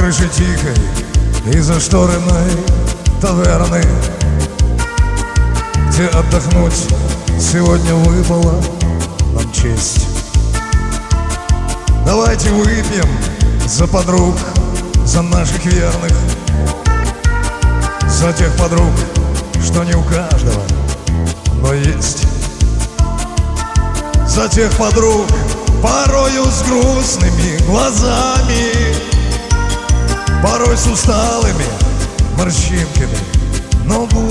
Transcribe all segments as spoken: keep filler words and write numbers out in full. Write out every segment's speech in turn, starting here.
крышей тихой и за шториной таверны, где отдохнуть сегодня выпала нам честь. Давайте выпьем за подруг, за наших верных, за тех подруг, что не у каждого, но есть. За тех подруг, порою с грустными глазами, порой с усталыми морщинками на лбу.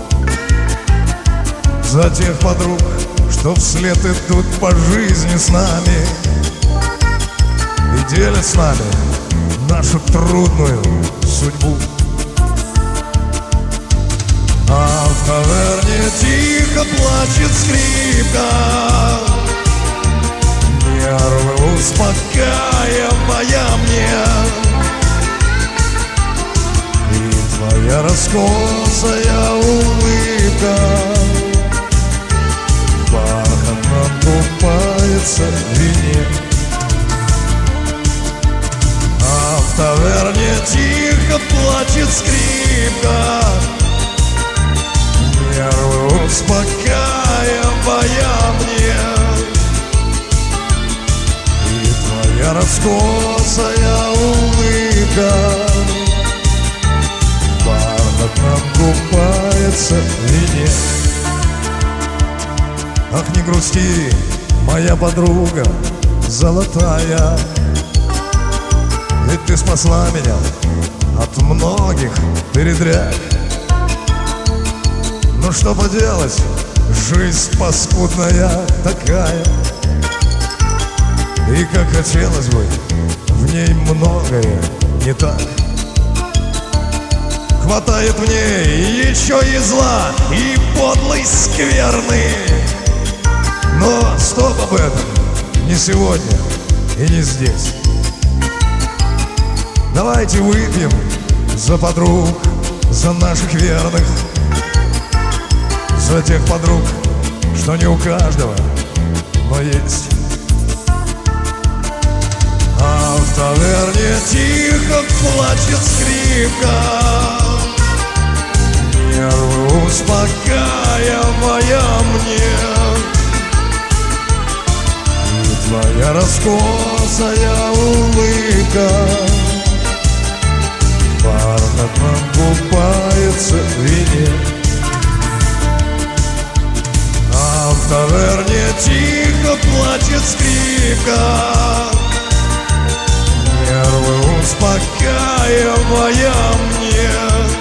За тех подруг, что вслед идут по жизни с нами и делят с нами нашу трудную судьбу. А в таверне тихо плачет скрипка, нервы успокаивая мне. И твоя раскосая улыбка бархатно купается в вине. А в таверне тихо плачет скрипка, нервы успокаивая мне. И твоя раскосая улыбка бархатно купается в вине. Ах, не грусти, моя подруга золотая, ведь ты спасла меня от многих передряг. Ну что поделать, жизнь паскудная такая, и как хотелось бы, в ней многое не так. Хватает в ней еще и зла, и подлой скверны. Но стоп об этом, не сегодня и не здесь. Давайте выпьем за подруг, за наших верных, за тех подруг, что не у каждого, но есть. А в таверне тихо плачет скрипка, нервы успокаивая мне. И твоя раскосая улыбка бархатно купается в вине. А в таверне тихо плачет скрипка, нервы успокаивая мне.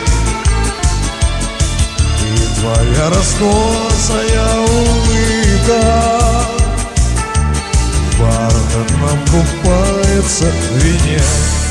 И твоя раскосая улыбка бархатно купается в вине.